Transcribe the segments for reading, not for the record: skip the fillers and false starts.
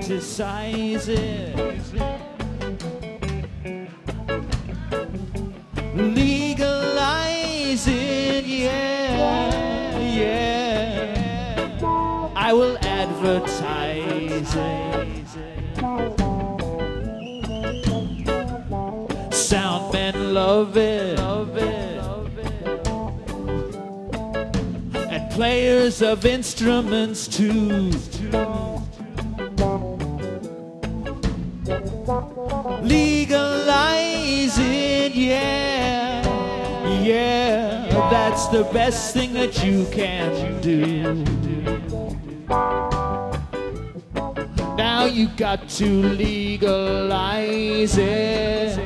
criticize it. Legalize it, yeah, yeah. I will advertise it. Sound men love it, and players of instruments too. Legalize it, yeah, yeah. That's the best thing that you can do. Now you got to legalize it.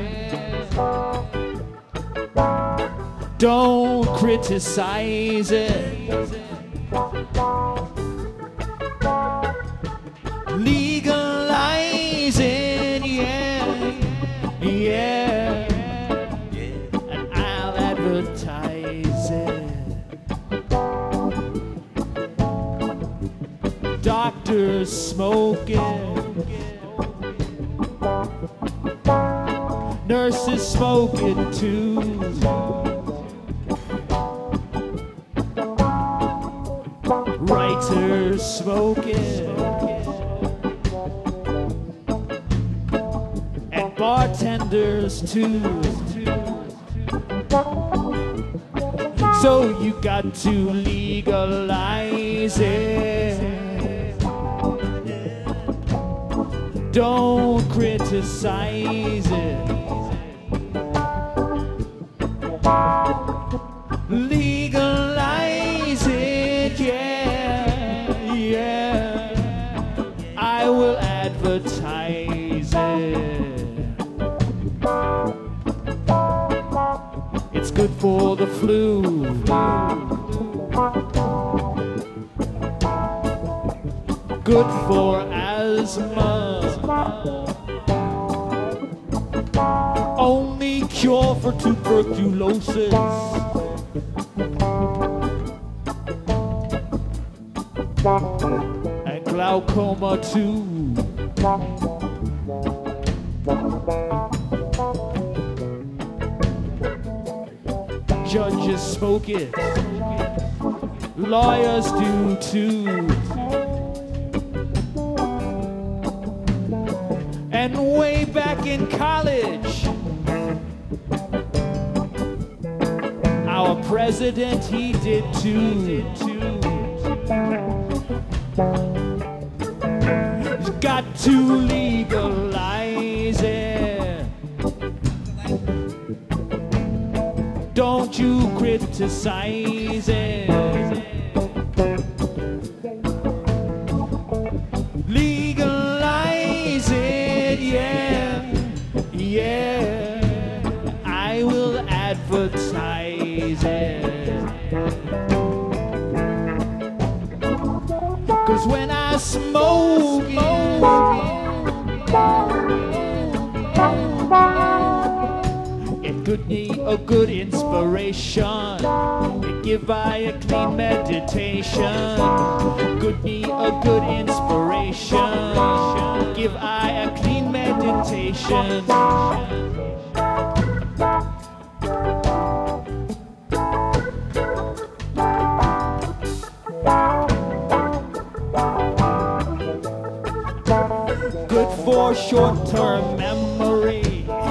Don't criticize it. Legalize it, yeah, yeah. And I'll advertise it. Doctors smoke it. Nurses smoke it too. Writers smoke it. And bartenders too. So you got to legalize it. Don't criticize it. Legalize it, yeah, yeah. I will advertise it. It's good for the flu. Good for asthma. Only cure for tuberculosis. And glaucoma too. Judges smoke it. Lawyers do too. And way back in college, our president, he did too. He's got to legalize it. Don't you criticize it. Legalize it, yeah, yeah. I will advertise it. 'Cause when I smoke it could need a good inspiration. It give I a clean meditation. Could need a good inspiration. Give I a clean meditation. Good for short-term memory.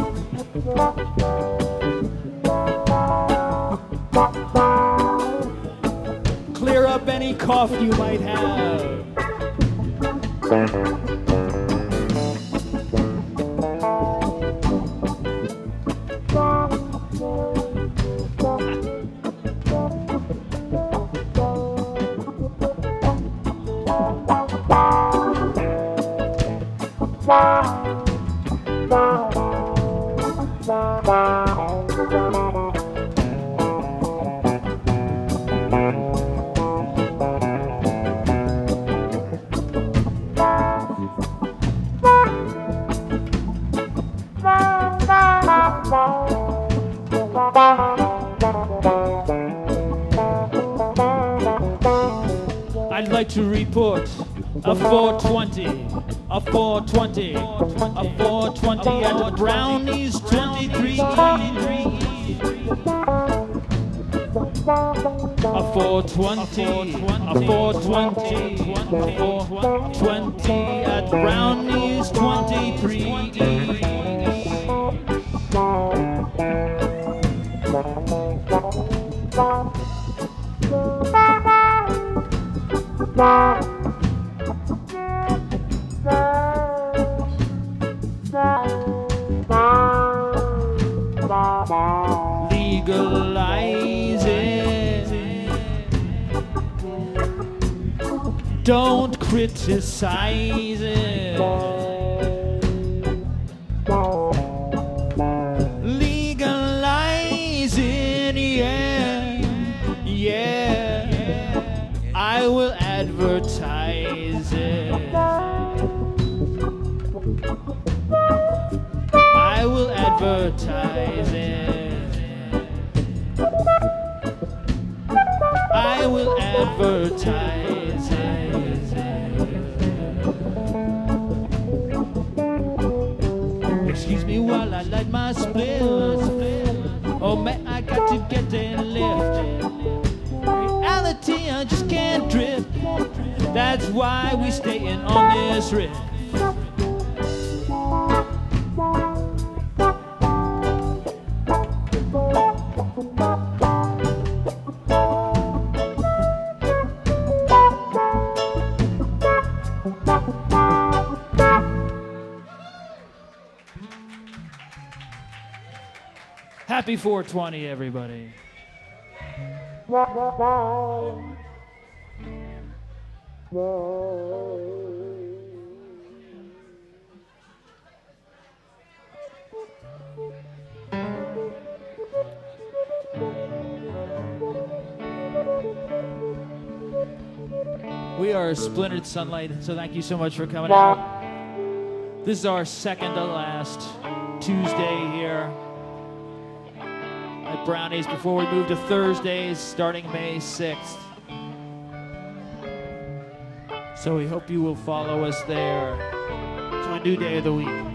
Clear up any cough you might have. I'd like to report a 420 a 420, a 420 at the Brownies 23. A 420, a 420, a 420 at Brownies 23. Legalize it. Don't criticize it. Legalize it, yeah, yeah. I will advertise it. I will advertise it. I will advertise it. Excuse me while I light my spliff. Oh man, I got to get a lift. Reality, I just can't drift. That's why we staying on this riff. Happy 420, everybody. We are Splintered Sunlight, so thank you so much for coming out. This is our second to last Tuesday here at Brownies before we move to Thursdays starting May 6th. So we hope you will follow us there to a new day of the week.